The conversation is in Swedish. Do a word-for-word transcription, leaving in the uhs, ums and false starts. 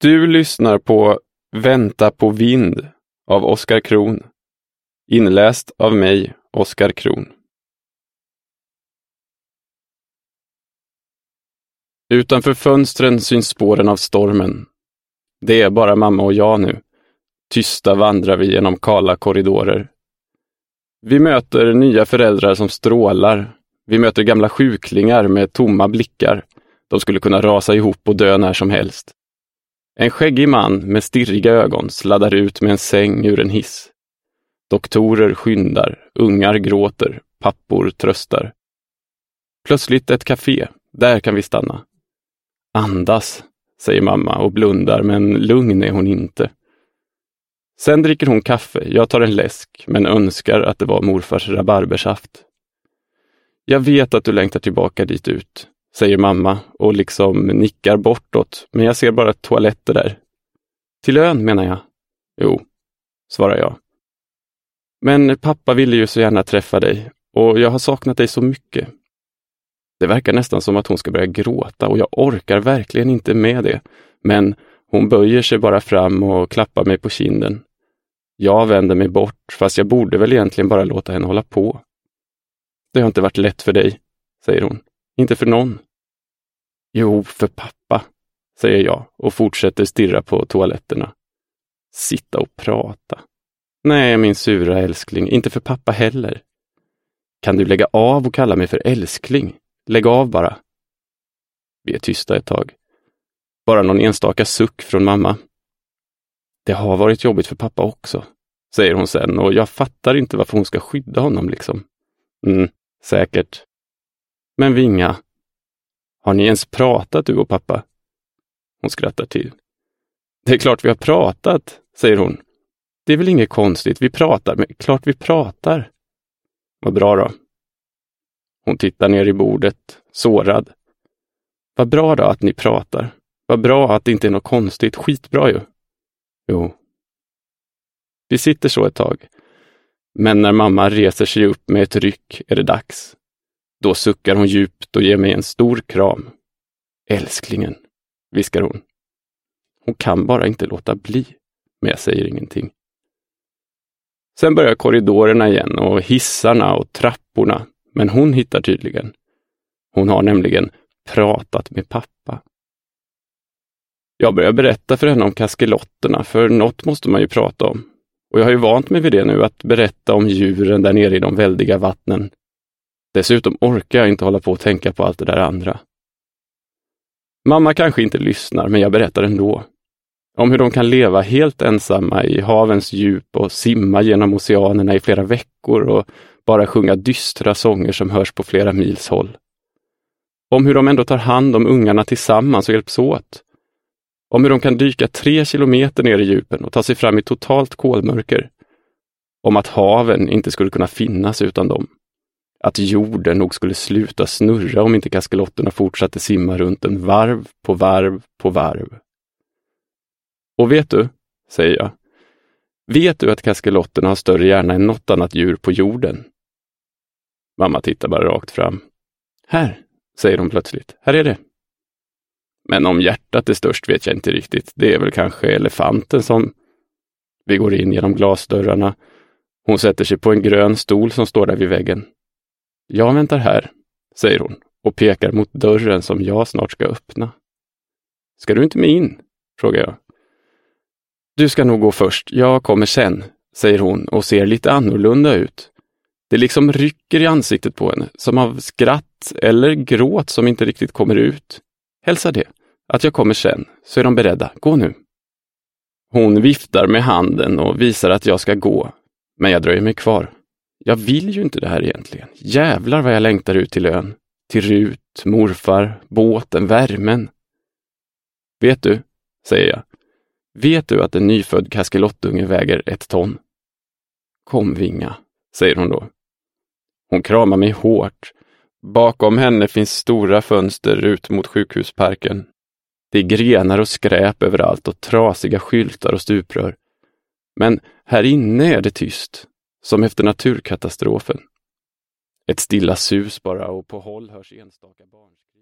Du lyssnar på Vänta på vind av Oskar Kron. Inläst av mig, Oskar Kron. Utanför fönstren syns spåren av stormen. Det är bara mamma och jag nu. Tysta vandrar vi genom kala korridorer. Vi möter nya föräldrar som strålar. Vi möter gamla sjuklingar med tomma blickar. De skulle kunna rasa ihop och dö när som helst. En skäggig man med stirriga ögon sladdar ut med en säng ur en hiss. Doktorer skyndar, ungar gråter, pappor tröstar. Plötsligt ett café, där kan vi stanna. Andas, säger mamma och blundar, men lugn är hon inte. Sen dricker hon kaffe, jag tar en läsk, men önskar att det var morfars rabarbersaft. Jag vet att du längtar tillbaka dit ut, säger mamma och liksom nickar bortåt, men jag ser bara toaletter där. Till ön menar jag. Jo, svarar jag. Men pappa ville ju så gärna träffa dig och jag har saknat dig så mycket. Det verkar nästan som att hon ska börja gråta och jag orkar verkligen inte med det. Men hon böjer sig bara fram och klappar mig på kinden. Jag vänder mig bort, fast jag borde väl egentligen bara låta henne hålla på. Det har inte varit lätt för dig, säger hon. Inte för någon. Jo, för pappa, säger jag och fortsätter stirra på toaletterna. Sitta och prata. Nej, min sura älskling, inte för pappa heller. Kan du lägga av och kalla mig för älskling? Lägg av bara. Vi är tysta ett tag. Bara någon enstaka suck från mamma. Det har varit jobbigt för pappa också, säger hon sen, och jag fattar inte varför hon ska skydda honom liksom. Mm, säkert. Men Vinga, har ni ens pratat du och pappa? Hon skrattar till. Det är klart vi har pratat, säger hon. Det är väl inget konstigt, vi pratar, men klart vi pratar. Vad bra då. Hon tittar ner i bordet, sårad. Vad bra då att ni pratar. Vad bra att det inte är något konstigt, skitbra ju. Jo. Vi sitter så ett tag. Men när mamma reser sig upp med ett ryck är det dags. Då suckar hon djupt och ger mig en stor kram. Älsklingen, viskar hon. Hon kan bara inte låta bli, men jag säger ingenting. Sen börjar korridorerna igen och hissarna och trapporna, men hon hittar tydligen. Hon har nämligen pratat med pappa. Jag börjar berätta för henne om kaskelotterna, för något måste man ju prata om. Och jag har ju vant mig vid det nu, att berätta om djuren där nere i de väldiga vattnen. Dessutom orkar jag inte hålla på och tänka på allt det där andra. Mamma kanske inte lyssnar, men jag berättar ändå. Om hur de kan leva helt ensamma i havens djup och simma genom oceanerna i flera veckor och bara sjunga dystra sånger som hörs på flera mils håll. Om hur de ändå tar hand om ungarna tillsammans och hjälps åt. Om hur de kan dyka tre kilometer ner i djupen och ta sig fram i totalt kolmörker. Om att haven inte skulle kunna finnas utan dem. Att jorden nog skulle sluta snurra om inte kaskelotterna fortsatte simma runt en varv på varv på varv. Och vet du, säger jag, vet du att kaskelotterna har större hjärna än något annat djur på jorden? Mamma tittar bara rakt fram. Här, säger hon plötsligt, här är det. Men om hjärtat är störst vet jag inte riktigt. Det är väl kanske elefanten som... Vi går in genom glasdörrarna. Hon sätter sig på en grön stol som står där vid väggen. Jag väntar här, säger hon och pekar mot dörren som jag snart ska öppna. Ska du inte med in? Frågar jag. Du ska nog gå först, jag kommer sen, säger hon och ser lite annorlunda ut. Det liksom rycker i ansiktet på henne, som av skratt eller gråt som inte riktigt kommer ut. Hälsa det, att jag kommer sen, så är de beredda, gå nu. Hon viftar med handen och visar att jag ska gå, men jag dröjer mig kvar. Jag vill ju inte det här egentligen. Jävlar vad jag längtar ut till ön. Till Rut, morfar, båten, värmen. Vet du, säger jag. Vet du att en nyfödd kaskelottunge väger ett ton? Kom Vinga, säger hon då. Hon kramar mig hårt. Bakom henne finns stora fönster ut mot sjukhusparken. Det är grenar och skräp överallt och trasiga skyltar och stuprör. Men här inne är det tyst. Som efter naturkatastrofen. Ett stilla sus bara och på håll hörs enstaka barnskrik.